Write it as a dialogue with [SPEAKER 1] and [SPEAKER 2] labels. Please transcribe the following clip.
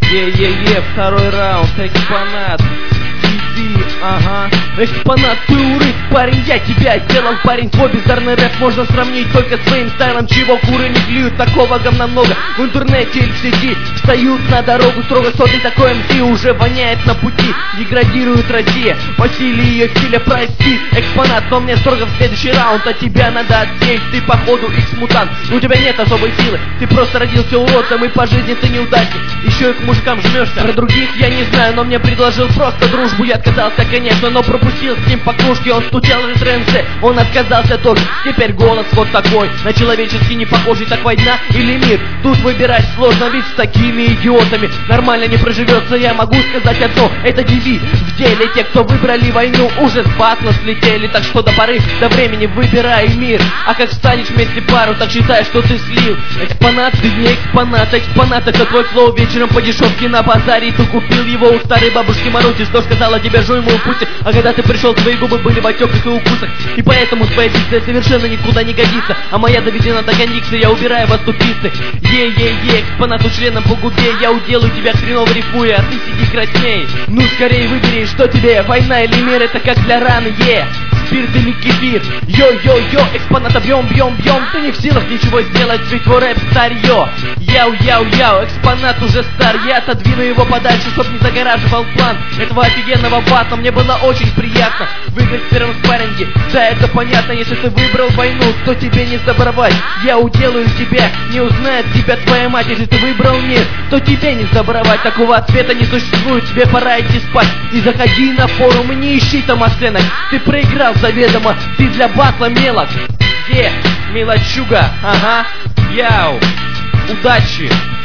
[SPEAKER 1] Е-е-е, второй раунд, экспонат. Иди, ага. Экспонат, ты урык, парень, я тебя сделал, парень. Твой бездарный рэп можно сравнить только своим стайлом. Чего куры не клюют, такого говна много в интернете или в сети. Встают на дорогу строго сотый, такой МС уже воняет на пути. Деградирует Россия по силе ее стиля, прости. Экспонат, но мне строго в следующий раунд. А тебя надо отсеять, ты походу X-мутант. У тебя нет особой силы, ты просто родился уродцем, и по жизни ты неудачник. Еще и к мужикам жмешься. Про других я не знаю, но мне предложил просто дружбу. Я отказался, конечно, но пропустил с ним по кружке. Он стучал в ТНЦ, он отказался тоже. Теперь голос вот такой, на человеческий не похожий. Так война или мир? Тут выбирать сложно, ведь с такими идиотами нормально не проживется. Я могу сказать одно, это ДВ. В деле те, кто выбрали войну, уже с батла слетели. Так что до поры, до времени выбирай мир. А как станешь вместе пару, так считай, что ты слил. Экспонат, ты не экспонат. Экспонат — это твой флоу вечером по дешевке на базаре. Ты купил его у старой бабушки Марути, что сказала тебе: жуй мою путь. А когда ты пришел, твои губы были в отеках и укусах. И поэтому твоя дикция совершенно никуда не годится. А моя доведена до кондикции, я убираю вас тупицы. Е-е-е, экспонату членом по губе. Я уделаю тебя хреново рифуя, а ты сиди красней. Ну скорее выбери, что тебе, война или мир. Это как для раны, спирт или кефир. Йо-йо-йо, экспоната бьем. Ты не в силах ничего сделать, ведь твой рэп старье. Яу-яу-яу, экспонат уже стар. Я отодвину его подальше, чтоб не загораживал план этого офигенного батла. Мне было очень приятно выиграть в первом спарринге. Да, это понятно, если ты выбрал войну, то тебе не заборовать. Я уделаю тебя, не узнает тебя твоя мать. Если ты выбрал мир, то тебе не заборовать. Такого ответа не существует, тебе пора идти спать. Не заходи на форум и не ищи там оценок. Ты проиграл заведомо, ты для батла мелок. Мелочуга, ага, яу, удачи.